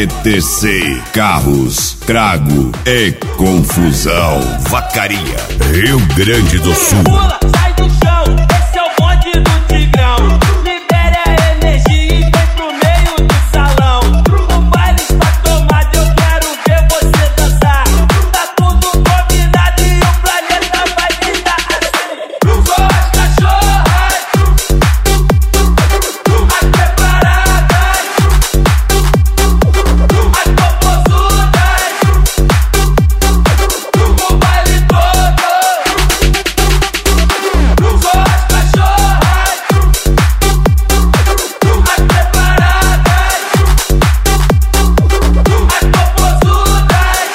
CTC, carros, trago e confusão. Vacaria, Rio Grande do Sul. Pula, sai do chão, esse é o bonde do Tigrão. Libere a energia e vem pro meio do salão. O baile está tomado, eu quero ver você dançar. Tá tudo combinado e o planeta vai gritar assim. Cruzou as cachorras, as preparadas, as popozudas, o baile todo. Cruzou as cachorras, as preparadas, as popozudas,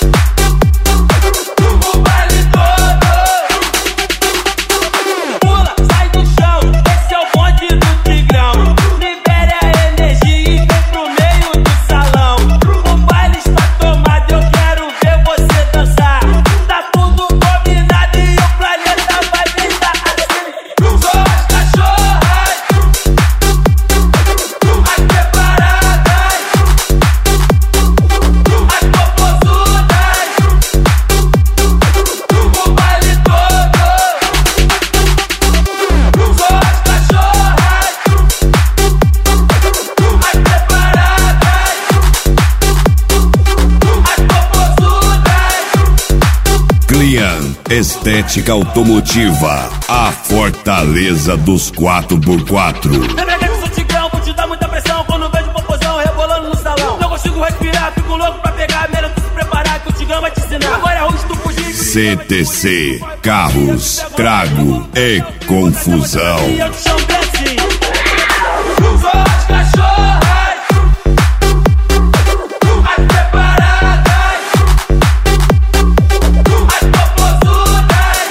o baile todo. Pula, sai do chão, esse é o bonde do Tigrão. Libere a energia e vem pro meio do salão. O baile está tomado, eu quero ver você dançar. Tá tudo combinado e o planeta vai gritar assim. Cruzou as cachorras, as preparadas, as popozudas, o baile todo. Cruzou as cachorras, as preparadas, as popozudas. Clian Estética Automotiva, a fortaleza dos 4x4. Lembra que eu sou Tigrão, vou te dar muita pressão. Quando vejo popozão rebolando no salão, não consigo respirar, fico louco pra pegar. Melhor tu se preparar que o Tigrão vai te ensinar. Agora é rosto do fugir. CTC, carros, trago e confusão. E eu te chamo bem assim. Cruzou as cachorras, as preparadas, as popozudas,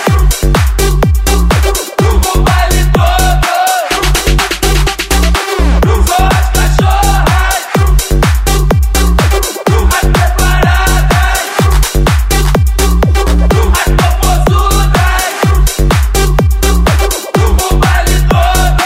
o baile todo. Cruzou as cachorras, as preparadas, as popozudas, o baile todo.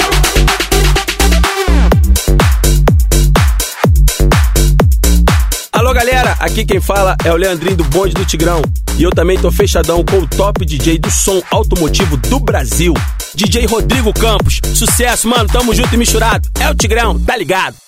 Alô galera, aqui quem fala é o Leandrinho do Bonde do Tigrão. E eu também tô fechadão com o top DJ do som automotivo do Brasil, DJ Rodrigo Campos. Sucesso, mano, tamo junto e misturado. É o Tigrão, tá ligado?